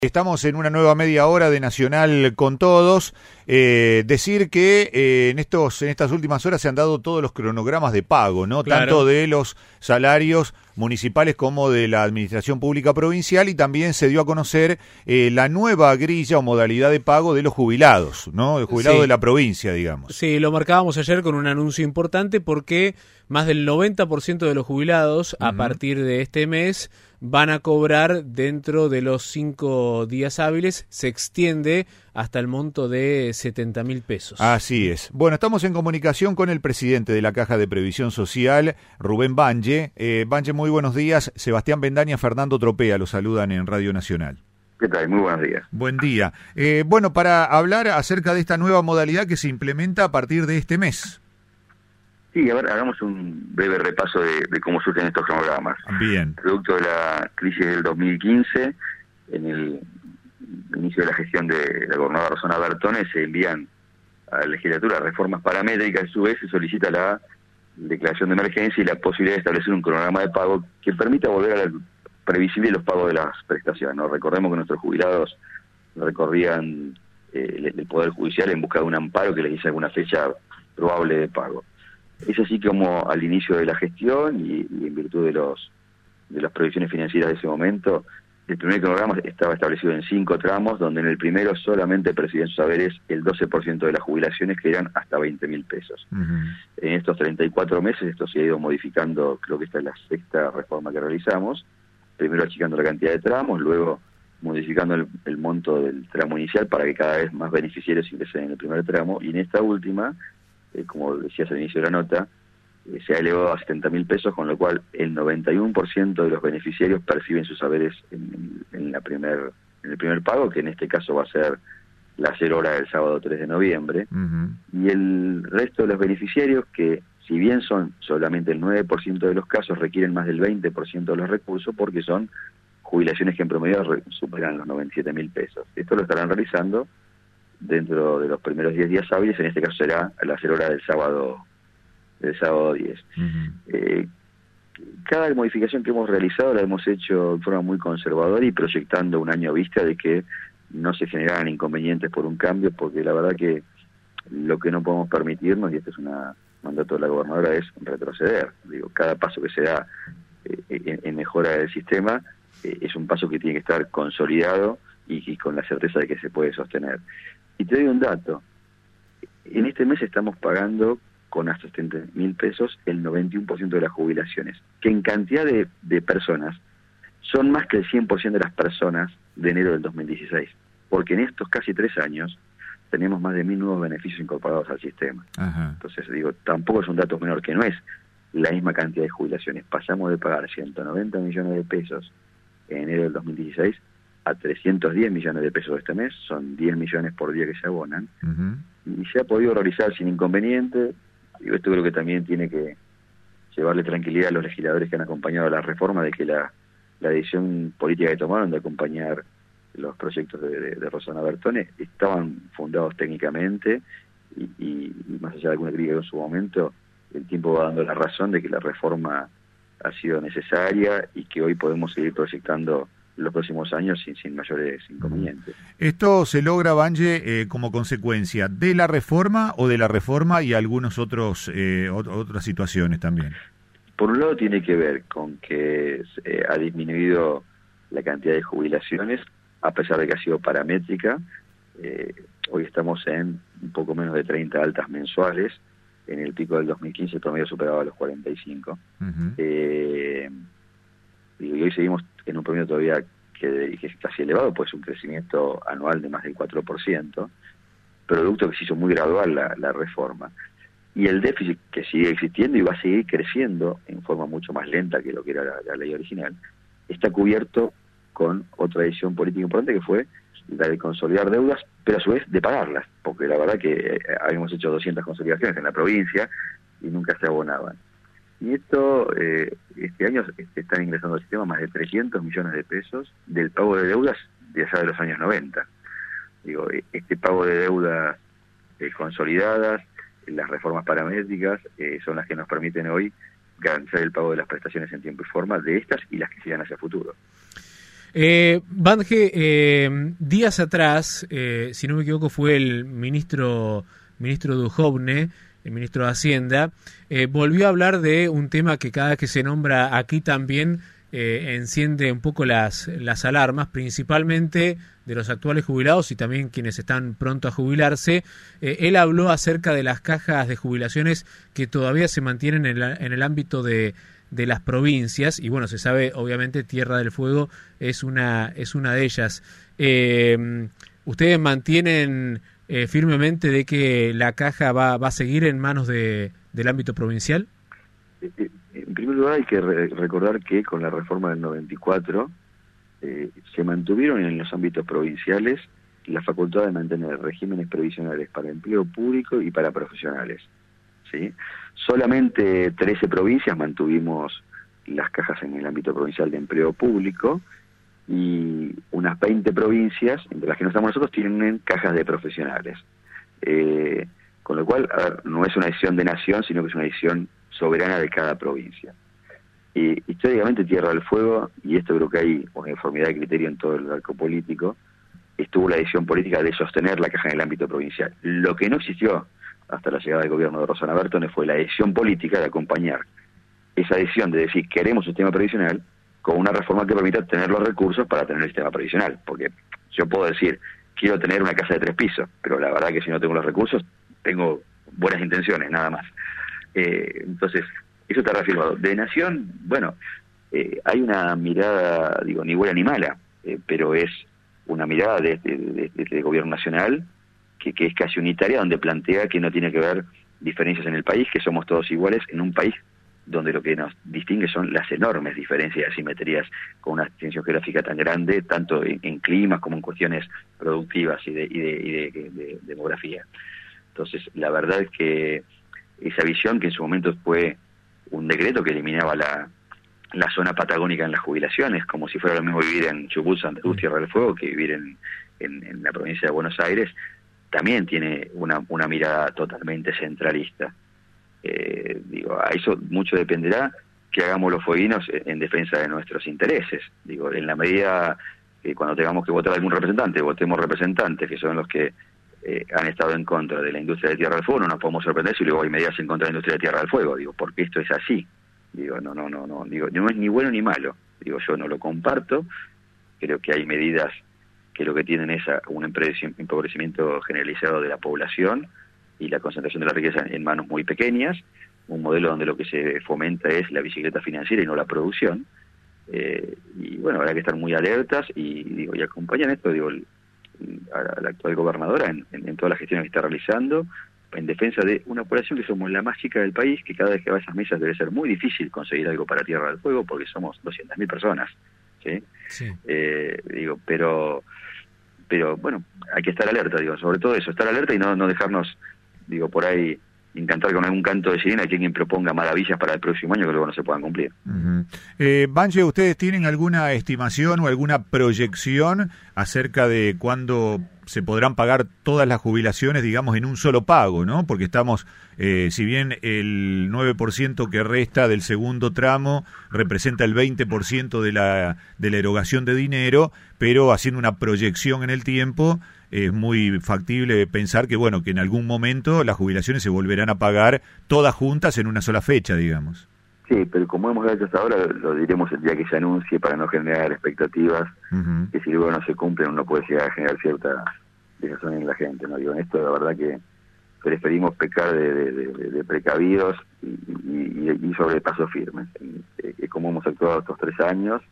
Estamos en una nueva media hora de Nacional con Todos. Decir que en estas últimas horas se han dado todos los cronogramas de pago, ¿no? Claro. Tanto de los salarios municipales como de la administración pública provincial, y también se dio a conocer la nueva grilla o modalidad de pago de los jubilados, ¿no? El jubilado Sí. de la provincia, digamos. Sí, lo marcábamos ayer con un anuncio importante porque más del 90% de los jubilados a partir de este mes van a cobrar dentro de los 5 días hábiles. Se extiende hasta el monto de 70.000 pesos. Así es. Bueno, estamos en comunicación con el presidente de la Caja de Previsión Social, Rubén Banje. Banje, muy buenos días. Sebastián Bendaña, Fernando Tropea, los saludan en Radio Nacional. ¿Qué tal? Muy buenos días. Buen día. Bueno, para hablar acerca de esta nueva modalidad que se implementa a partir de este mes. Sí, a ver, hagamos un breve repaso de cómo surgen estos cronogramas. Bien. Producto de la crisis del 2015, en el inicio de la gestión de la gobernadora Rosana Bertone, se envían a la legislatura reformas paramétricas. A su vez se solicita la declaración de emergencia y la posibilidad de establecer un cronograma de pago que permita volver a la previsible los pagos de las prestaciones, ¿no? Recordemos que nuestros jubilados recorrían el Poder Judicial en busca de un amparo que les dice alguna fecha probable de pago. Es así como al inicio de la gestión y en virtud de las previsiones financieras de ese momento, el primer cronograma estaba establecido en 5 tramos, donde en el primero solamente percibían sus saberes el 12% de las jubilaciones, que eran hasta 20.000 pesos. En estos 34 meses esto se ha ido modificando. Creo que esta es la 6ª reforma que realizamos, primero achicando la cantidad de tramos, luego modificando el monto del tramo inicial para que cada vez más beneficiarios ingresen en el primer tramo, y en esta última, como decías al inicio de la nota, se ha elevado a 70.000 pesos, con lo cual el 91% de los beneficiarios perciben sus saberes en el primer pago, que en este caso va a ser la 0 hora del sábado 3 de noviembre, y el resto de los beneficiarios, que si bien son solamente el 9% de los casos, requieren más del 20% de los recursos, porque son jubilaciones que en promedio superan los 97.000 pesos. Esto lo estarán realizando dentro de los primeros 10 días hábiles. En este caso será a la 0 hora del sábado 10. Cada modificación que hemos realizado la hemos hecho de forma muy conservadora y proyectando un año vista de que no se generaran inconvenientes por un cambio, porque la verdad que lo que no podemos permitirnos, y este es un mandato de la gobernadora, es retroceder. Cada paso que se da en mejora del sistema es un paso que tiene que estar consolidado y con la certeza de que se puede sostener. Y te doy un dato. En este mes estamos pagando con hasta 70.000 pesos el 91% de las jubilaciones, que en cantidad de personas son más que el 100% de las personas de enero del 2016, porque en estos casi 3 años tenemos más de 1.000 nuevos beneficios incorporados al sistema. Entonces, tampoco es un dato menor, que no es la misma cantidad de jubilaciones. Pasamos de pagar 190 millones de pesos en enero del 2016 a 310 millones de pesos este mes. Son 10 millones por día que se abonan, y se ha podido realizar sin inconveniente. Esto creo que también tiene que llevarle tranquilidad a los legisladores que han acompañado la reforma, de que la decisión política que tomaron de acompañar los proyectos de Rosana Bertone estaban fundados técnicamente, y más allá de alguna crítica en su momento, el tiempo va dando la razón de que la reforma ha sido necesaria y que hoy podemos seguir proyectando los próximos años sin mayores inconvenientes. ¿Esto se logra, Banje, como consecuencia de la reforma o de la reforma y algunos otras situaciones también? Por un lado tiene que ver con que ha disminuido la cantidad de jubilaciones, a pesar de que ha sido paramétrica. Hoy estamos en un poco menos de 30 altas mensuales. En el pico del 2015 el promedio superaba los 45. Y hoy seguimos en un promedio todavía que es casi elevado, pues un crecimiento anual de más del 4%, producto que se hizo muy gradual la reforma. Y el déficit, que sigue existiendo y va a seguir creciendo en forma mucho más lenta que lo que era la ley original, está cubierto con otra decisión política importante, que fue la de consolidar deudas, pero a su vez de pagarlas, porque la verdad que habíamos hecho 200 consolidaciones en la provincia y nunca se abonaban. Y esto, este año están ingresando al sistema más de 300 millones de pesos del pago de deudas de allá de los años 90. Este pago de deudas consolidadas, las reformas paramétricas, son las que nos permiten hoy garantizar el pago de las prestaciones en tiempo y forma de estas y las que sigan hacia futuro. Banje, días atrás, si no me equivoco, fue el ministro Duhovne, el ministro de Hacienda, volvió a hablar de un tema que cada vez que se nombra aquí también enciende un poco las alarmas, principalmente de los actuales jubilados y también quienes están pronto a jubilarse. Él habló acerca de las cajas de jubilaciones que todavía se mantienen en el ámbito de las provincias, y bueno, se sabe, obviamente, Tierra del Fuego es una de ellas. ¿Ustedes mantienen firmemente de que la caja va a seguir en manos del ámbito provincial? En primer lugar, hay que recordar que con la reforma del 94 se mantuvieron en los ámbitos provinciales la facultad de mantener regímenes previsionales para empleo público y para profesionales, ¿sí? Solamente 13 provincias mantuvimos las cajas en el ámbito provincial de empleo público, y unas 20 provincias, entre las que no estamos nosotros, tienen cajas de profesionales. Con lo cual, a ver, no es una decisión de nación, sino que es una decisión soberana de cada provincia. Históricamente Tierra del Fuego, y esto creo que hay uniformidad de criterio en todo el arco político, estuvo la decisión política de sostener la caja en el ámbito provincial. Lo que no existió hasta la llegada del gobierno de Rosana Bertone fue la decisión política de acompañar esa decisión de decir queremos un sistema previsional con una reforma que permita tener los recursos para tener el sistema previsional. Porque yo puedo decir, quiero tener una casa de 3 pisos, pero la verdad que si no tengo los recursos, tengo buenas intenciones, nada más. Entonces, eso está reafirmado. De nación, bueno, hay una mirada, digo, ni buena ni mala, pero es una mirada de gobierno nacional que es casi unitaria, donde plantea que no tiene que haber diferencias en el país, que somos todos iguales en un país donde lo que nos distingue son las enormes diferencias y asimetrías, con una extensión geográfica tan grande, tanto en climas como en cuestiones productivas y de demografía. Entonces, la verdad es que esa visión, que en su momento fue un decreto que eliminaba la zona patagónica en las jubilaciones, como si fuera lo mismo vivir en Chubut, Santa Cruz, Tierra del Fuego, que vivir en la provincia de Buenos Aires, también tiene una mirada totalmente centralista. A eso mucho dependerá que hagamos los fueguinos en defensa de nuestros intereses. En la medida que cuando tengamos que votar a algún representante, votemos representantes que son los que han estado en contra de la industria de Tierra del Fuego, no nos podemos sorprender si luego hay medidas en contra de la industria de Tierra del Fuego, porque esto es así. No es ni bueno ni malo. Yo no lo comparto, creo que hay medidas que lo que tienen es un empobrecimiento generalizado de la población y la concentración de la riqueza en manos muy pequeñas, un modelo donde lo que se fomenta es la bicicleta financiera y no la producción. Habrá que estar muy alertas y acompañan esto, a la actual gobernadora en todas las gestiones que está realizando, en defensa de una población que somos la más chica del país, que cada vez que va a esas mesas debe ser muy difícil conseguir algo para Tierra del Fuego, porque somos 200.000 personas, ¿sí? Sí. Pero bueno, hay que estar alerta, sobre todo eso, estar alerta y no dejarnos, por ahí encantar con algún canto de sirena que alguien proponga maravillas para el próximo año que luego no se puedan cumplir. Banje, ¿ustedes tienen alguna estimación o alguna proyección acerca de cuándo se podrán pagar todas las jubilaciones, digamos, en un solo pago, ¿no? Porque estamos, si bien el 9% que resta del segundo tramo representa el 20% de la erogación de dinero, pero haciendo una proyección en el tiempo, es muy factible pensar que, que en algún momento las jubilaciones se volverán a pagar todas juntas en una sola fecha, digamos. Sí, pero como hemos hecho hasta ahora, lo diremos el día que se anuncie para no generar expectativas, que si luego no se cumplen uno puede llegar a generar cierta desazón en la gente, ¿no? En esto la verdad que preferimos pecar de precavidos y sobre paso firmes. Como hemos actuado estos 3 años,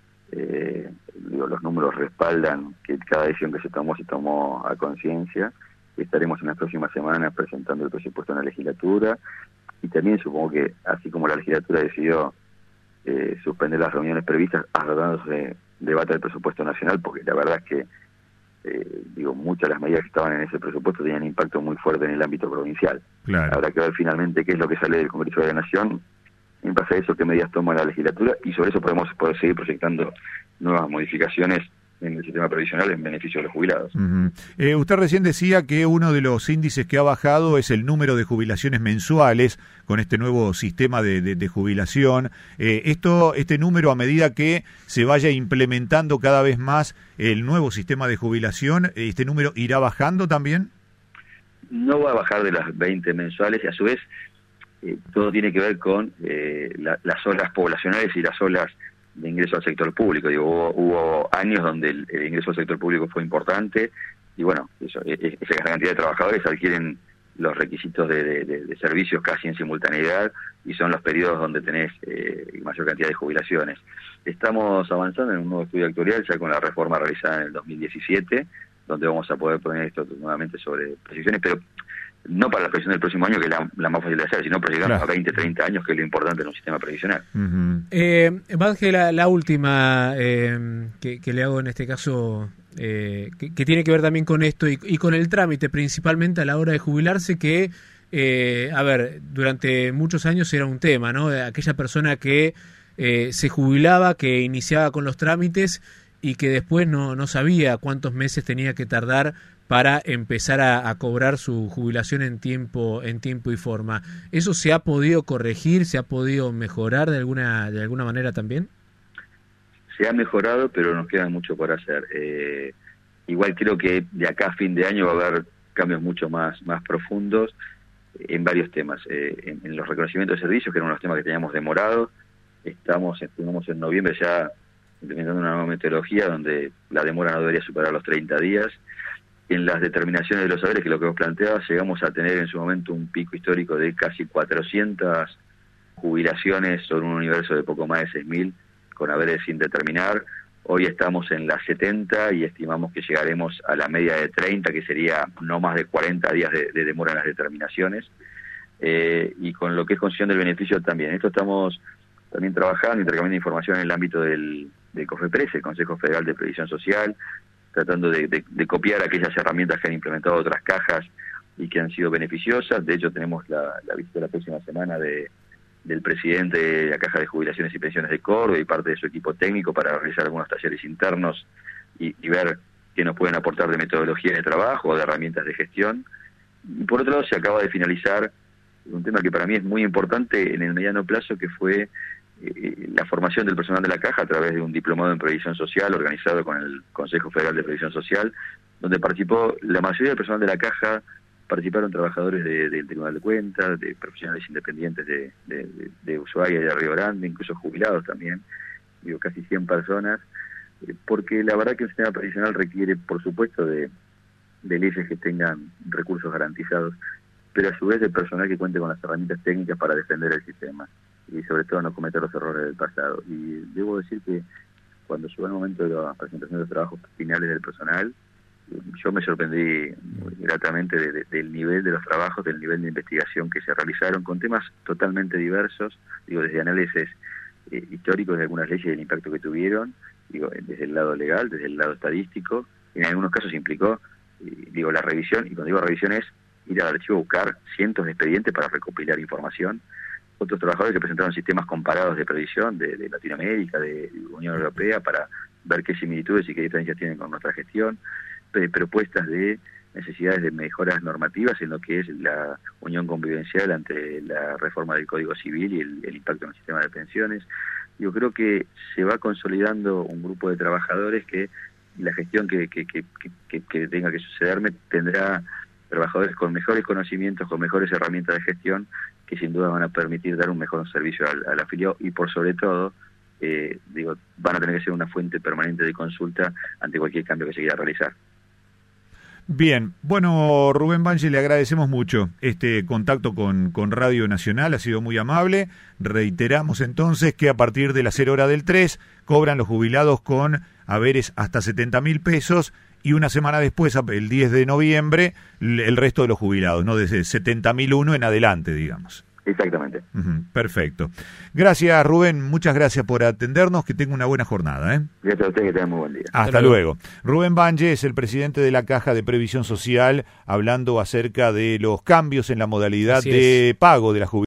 los números respaldan que cada decisión que se tomó a conciencia. Estaremos en las próximas semanas presentando el presupuesto en la legislatura, y también supongo que, así como la legislatura decidió suspender las reuniones previstas, tratándose debate del presupuesto nacional, porque la verdad es que muchas de las medidas que estaban en ese presupuesto tenían impacto muy fuerte en el ámbito provincial. Claro. Habrá que ver finalmente qué es lo que sale del Congreso de la Nación, en base a eso qué medidas toma la legislatura, y sobre eso podemos poder seguir proyectando nuevas modificaciones en el sistema previsional en beneficio de los jubilados. Usted recién decía que uno de los índices que ha bajado es el número de jubilaciones mensuales con este nuevo sistema de jubilación. Este número, a medida que se vaya implementando cada vez más el nuevo sistema de jubilación, ¿este número irá bajando también? No va a bajar de las 20 mensuales y a su vez todo tiene que ver con las olas poblacionales y las olas de ingreso al sector público. Digo, hubo años donde el ingreso al sector público fue importante y bueno, esa cantidad de trabajadores adquieren los requisitos de servicios casi en simultaneidad y son los periodos donde tenés mayor cantidad de jubilaciones. Estamos avanzando en un nuevo estudio actuarial ya con la reforma realizada en el 2017, donde vamos a poder poner esto nuevamente sobre precisiones, pero no para la previsión del próximo año, que es la más fácil de hacer, sino proyectando a 20, 30 años, que es lo importante en un sistema previsional. Vanje, la última que le hago en este caso, que tiene que ver también con esto y con el trámite, principalmente a la hora de jubilarse, que, durante muchos años era un tema, ¿no? Aquella persona que se jubilaba, que iniciaba con los trámites y que después no sabía cuántos meses tenía que tardar para empezar a cobrar su jubilación en tiempo y forma. ¿Eso se ha podido corregir, se ha podido mejorar de alguna manera también? Se ha mejorado, pero nos queda mucho por hacer. Igual creo que de acá a fin de año va a haber cambios mucho más profundos en varios temas. En los reconocimientos de servicios, que eran unos temas que teníamos demorados, estuvimos en noviembre ya implementando una nueva metodología donde la demora no debería superar los 30 días. En las determinaciones de los saberes, que es lo que vos planteabas, llegamos a tener en su momento un pico histórico de casi 400 jubilaciones sobre un universo de poco más de 6.000 con haberes sin determinar. Hoy estamos en las 70 y estimamos que llegaremos a la media de 30, que sería no más de 40 días de demora en las determinaciones. Y con lo que es concesión del beneficio también. Esto estamos también trabajando, intercambiando información en el ámbito del COFEPRES, el Consejo Federal de Previsión Social, tratando de copiar aquellas herramientas que han implementado otras cajas y que han sido beneficiosas. De hecho, tenemos la visita la próxima semana del presidente de la Caja de Jubilaciones y Pensiones de Córdoba y parte de su equipo técnico para realizar algunos talleres internos y ver qué nos pueden aportar de metodología de trabajo o de herramientas de gestión. Y por otro lado, se acaba de finalizar un tema que para mí es muy importante en el mediano plazo, que fue la formación del personal de la Caja a través de un diplomado en Previsión Social organizado con el Consejo Federal de Previsión Social, donde participó la mayoría del personal de la Caja. Participaron trabajadores del Tribunal de Cuentas, de profesionales independientes de Ushuaia y de Río Grande, incluso jubilados también, casi 100 personas, porque la verdad que el sistema previsional requiere, por supuesto, de leyes que tengan recursos garantizados, pero a su vez el personal que cuente con las herramientas técnicas para defender el sistema y sobre todo no cometer los errores del pasado. Y debo decir que cuando llegó el momento de la presentación de los trabajos finales del personal, yo me sorprendí gratamente del nivel de los trabajos, del nivel de investigación que se realizaron con temas totalmente diversos, desde análisis históricos de algunas leyes y el impacto que tuvieron, desde el lado legal, desde el lado estadístico. En algunos casos implicó, la revisión, y cuando digo revisión es ir al archivo a buscar cientos de expedientes para recopilar información. Otros trabajadores que presentaron sistemas comparados de previsión de Latinoamérica, de Unión Europea, para ver qué similitudes y qué diferencias tienen con nuestra gestión, propuestas de necesidades de mejoras normativas en lo que es la unión convivencial ante la reforma del Código Civil y el impacto en el sistema de pensiones. Yo creo que se va consolidando un grupo de trabajadores que la gestión que tenga que sucederme tendrá trabajadores con mejores conocimientos, con mejores herramientas de gestión, que sin duda van a permitir dar un mejor servicio al afiliado y por sobre todo, van a tener que ser una fuente permanente de consulta ante cualquier cambio que se quiera realizar. Bien, bueno, Rubén Banje, le agradecemos mucho este contacto con Radio Nacional, ha sido muy amable. Reiteramos entonces que a partir de las 0 horas del 3 cobran los jubilados con haberes hasta 70.000 pesos y una semana después, el 10 de noviembre, el resto de los jubilados, ¿no? Desde 70.001 en adelante, digamos. Exactamente. Perfecto. Gracias, Rubén. Muchas gracias por atendernos. Que tenga una buena jornada. Gracias a usted, que tenga muy buen día. Hasta luego. Rubén Banje es el presidente de la Caja de Previsión Social, hablando acerca de los cambios en la modalidad de pago de la jubilación.